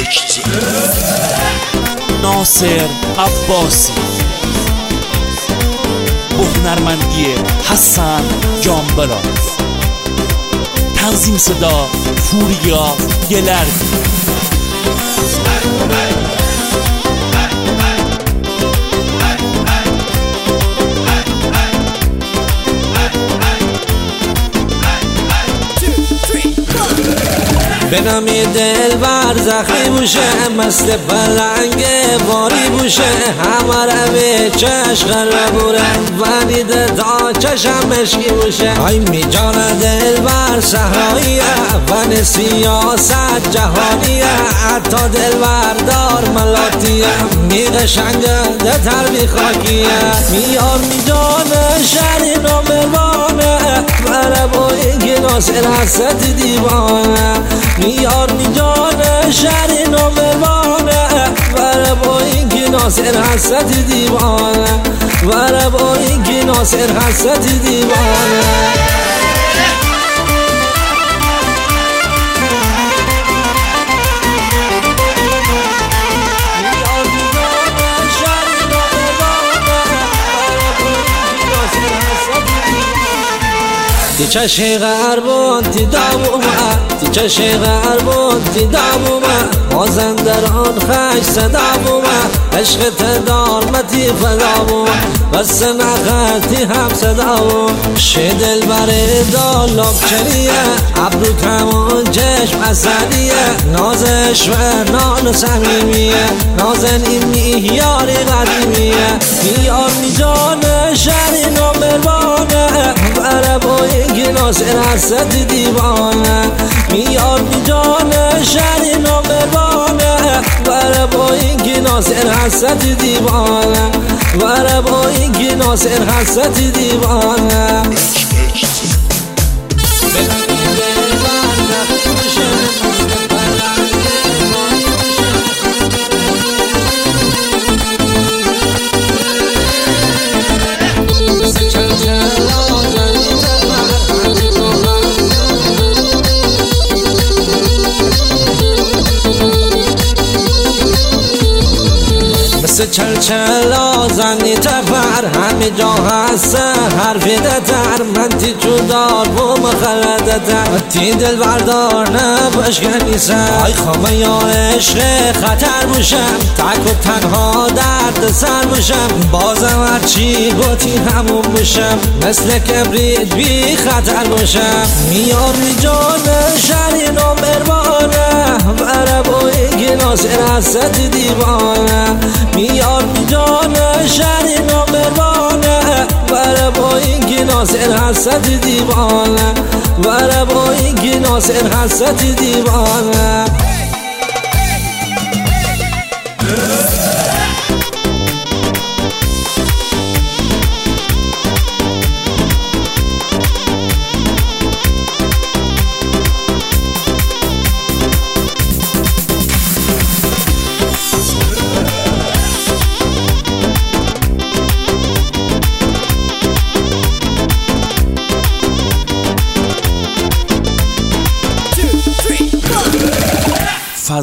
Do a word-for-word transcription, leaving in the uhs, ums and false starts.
ناصر عباسی با هنرمندی حسن جانبلا، تنظیم صدا پوریا گلردی. به نامی دلبر زخمی بوشه، مثل پلنگ واری بوشه، همه روی چشم قرار بوره و دیده تا چشم مشکی بوشه. ای می جان دلبر صحراییه و سیاست جهانیه، حتی دلبر دار ملاتیه، می قشنگه ده تر می خاکیه. میار می جان شهری نامروانه بره با اینکه ناصر حسد دیوانه. میار می جان شهری نامروانه بره با اینکه ناصر حسد دیوانه، بره با اینکه ناصر حسد دیوانه. تی چشی غربون تی دامومه، تی چشی غربون تی دامومه، مازندران خش صدامومه، عشق تدارمتی فدامومه، بس نخطی هم صدامومه. شی دل بره دالاب چریه، عبدو کمون چشم اصلیه، نازش و نان سمیمیه، نازن این میهیاری قدیمیه. میار می جان شهری نامروانه بره با اینکه ناصر حسد دیوانه. میار می جان شهری نامروانه بره با اینکه ناصر حسد دیوانه، بره با اینکه ناصر حسد دیوانه. مثل چلچلا زنی تفر همه جا هست حرفی دتر، من تی چودار و مخلده تر، تی دل بردار نباش کنیسم. آی خواه یار عشق خطر بوشم، تک و تنها درد سر بوشم، بازم هرچی گوتی همون بوشم، مثل کبریت بی خطر بوشم. میار می جان شهری نامروانه بره با اینکه ناصر حسد دیوانه. میار می جان شهری نامروانه بره با اینکه ناصر حسد دیوانه، بره با اینکه ناصر حسد دیوانه.